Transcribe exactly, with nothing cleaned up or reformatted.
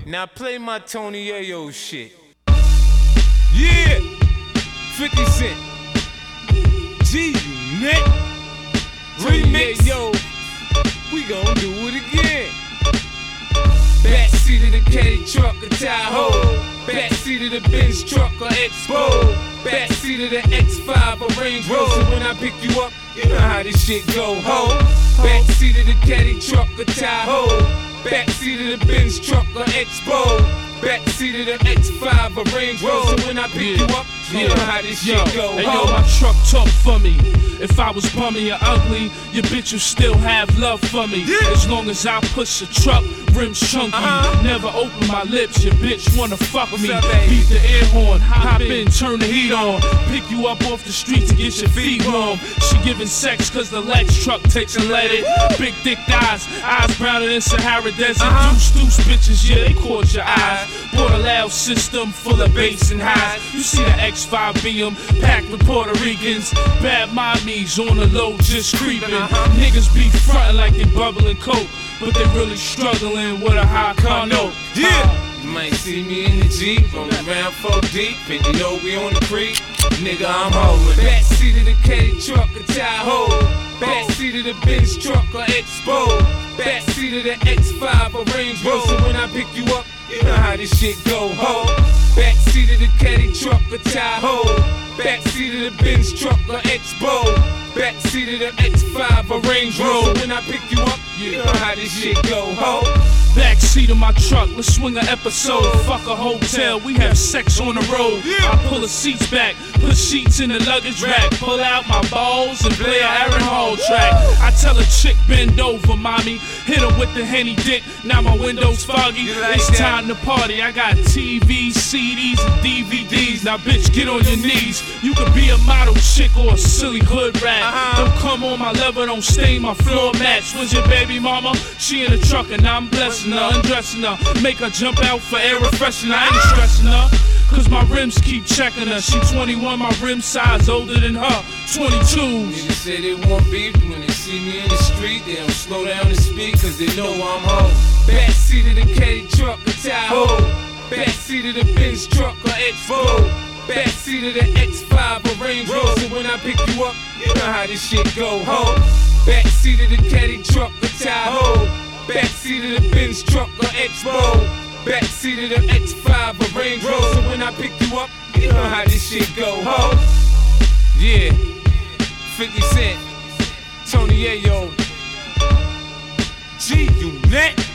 Now play my Tony Ayo shit. Yeah, fifty Cent, G-Unit, remix. Yo, we gon' do it again. Backseat of the Caddy truck or Tahoe, backseat of the Benz truck or Expo, backseat of the X five or Range Rover. When I pick you up, you know how this shit go, ho. Backseat of the Caddy truck or Tahoe, backseat of the Benz truck or Expo, backseat of the X five or Range Rover. So when I pick yeah. you up, you yeah. know how this shit yo. go, hey, ho. Yo, my truck talk for me. If I was bummy or ugly, your bitch will still have love for me. Yeah. As long as I push a truck, rims chunky. Uh-huh. Never open my lips, your bitch wanna fuck What's me. Up, Beat the air horn, hop in, turn the heat on. Pick you up off the street to get your feet warm. She giving sex cause the Lex truck takes and let it. Big thick thighs, eyes browner than Sahara Desert. Uh-huh. Deuce deuce bitches, yeah, they caught your eyes. Bought a loud system full of bass and highs. You see the X five B M packed with Puerto Ricans. Bad mommies on the low just creeping. Uh-huh. Niggas be frontin' like they bubbling coke, but they really struggling with a high condo. Yeah. You might see me in the Jeep, rolling around four deep, and you know we on the creek. Nigga, I'm holding. Backseat of the Caddy truck or Tahoe, backseat of the Benz truck or Expo, backseat of the X five or Range Rover. So when I pick you up, you know how this shit go, ho. Backseat of the Caddy truck or Tahoe, backseat of the Benz truck or Expo, backseat of the X five or Range Rover. So when I pick you up, you know how this shit go, ho. Backseat of my truck, let's swing an episode. Fuck a hotel, we have sex on the road. I pull the seats back, put sheets in the luggage rack, pull out my balls and play a Aaron Hall track. I tell a chick bend over, mommy, hit her with the Henny dick. Now my window's foggy, like it's that? time to party. I got T Vs, C Ds, and D V Ds. Now bitch, get on your knees. You could be a model chick or a silly hood rat. Uh-huh. Don't come on my level, don't stain my floor mats. When's your baby mama? She in the truck and I'm blessing her, undressing her, make her jump out for air refreshing. I ain't stressing her, cause my rims keep checking her. She twenty-one, my rim size older than her, twenty-twos. Niggas say they want beef when they see me in the street. They don't slow down and speak cause they know I'm home. Backseat of the Caddy truck or Tahoe, backseat of the Benz truck or Expo, backseat of the X five or Range Rover. So when I pick you up, you know how this shit go, ho. Backseat of the Caddy truck or Tahoe, backseat of the Benz truck or Expo, backseat of the X five or Range Rover. So when I pick you up, you know how this shit go, ho. Yeah, fifty Cent, Tony Ayo, G-Unit.